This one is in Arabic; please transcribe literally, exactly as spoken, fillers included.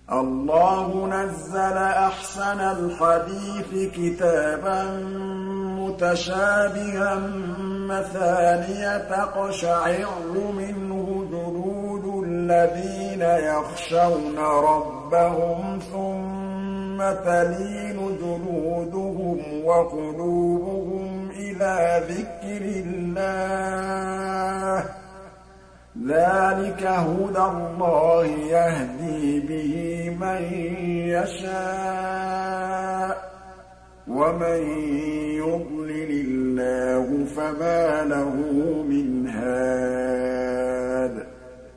اللَّهُ نَزَّلَ أَحْسَنَ الْحَدِيثِ كِتَابًا مُّتَشَابِهًا مَّثَانِيَ تَقْشَعِرُّ مِنْهُ جُلُودُ الَّذِينَ يَخْشَوْنَ رَبَّهُمْ ثُمَّ تَلِينُ جُلُودُهُمْ وَقُلُوبُهُمْ إِلَىٰ ذِكْرِ اللَّهِ ۚ ذَٰلِكَ هُدَى اللَّهِ يَهْدِي بِهِ مَن يَشَاءُ ۚ وَمَن يُضْلِلِ اللَّهُ فَمَا لَهُ مِنْ